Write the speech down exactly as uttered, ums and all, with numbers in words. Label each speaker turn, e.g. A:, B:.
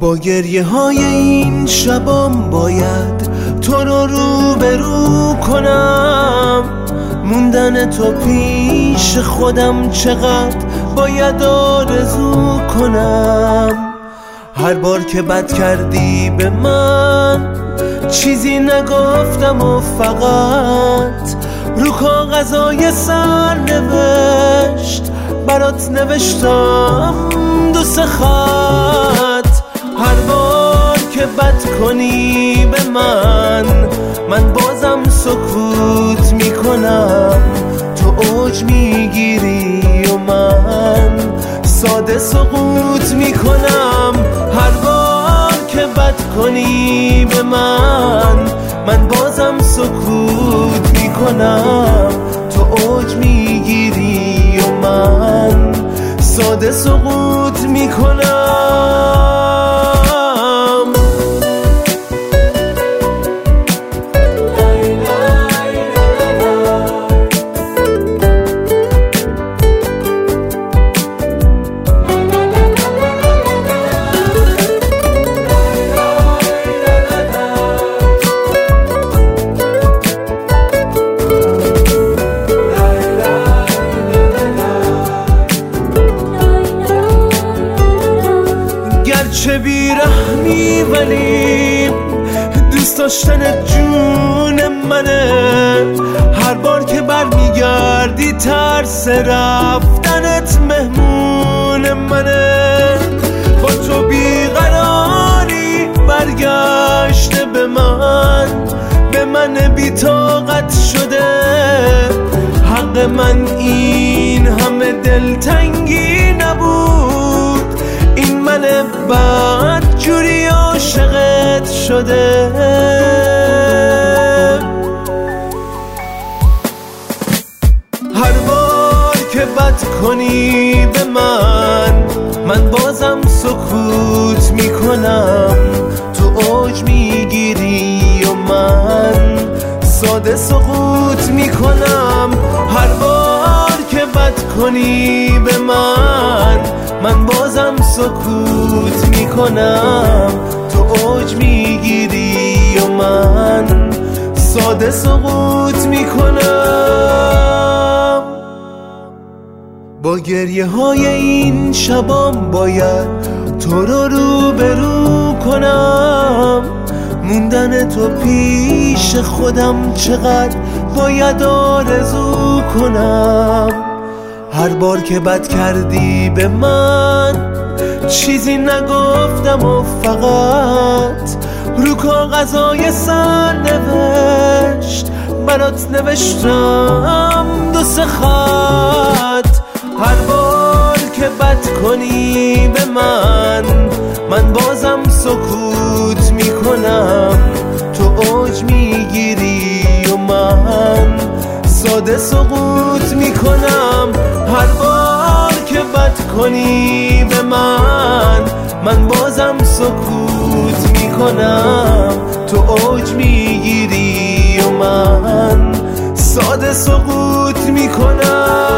A: با گریه های این شبام باید تو رو روبرو کنم. موندن تو پیش خودم چقدر باید آرزو کنم. هر بار که بد کردی به من چیزی نگفتم و فقط رو کاغذای سرنوشت برات نوشتم دو سه خط. هر بار که بد کنی به من من بازم سکوت میکنم. تو اوج میگیری و من ساده سقوط میکنم. هر بار که بد کنی به من من بازم سکوت میکنم. تو اوج میگیری و من ساده سقوط میکنم. چه بیرحمی ولی دوست داشتن جون منه. هر بار که برمیگردی ترس رفتنت مهمون منه. با تو بیقراری برگشته به من به من بی‌طاقت شده. حق من این همه دلتنگی نبود. این من بد جوری عاشقت شده. هر بار که بد کنی به من من بازم سکوت میکنم. تو اوج میگیری و من ساده سقوط میکنم. هر بار که بد کنی به من من بازم سکوت میکنم. تو اوج میگیری و من ساده سقوط میکنم. با گریه های این شبام باید تو رو روبرو کنم. موندن تو پیش خودم چقدر باید آرزو کنم. هر بار که بد کردی به من چیزی نگفتم و فقط رو کاغذای سرنوشت برات نوشتم دو سه خط. هر بار که بد کنی به من من بازم سکوت میکنم. تو اوج میگیری و من ساده سقوط میکنم. هر بار که بد کنی به من من بازم سکوت میکنم. تو اوج میگیری و من ساده سقوط میکنم.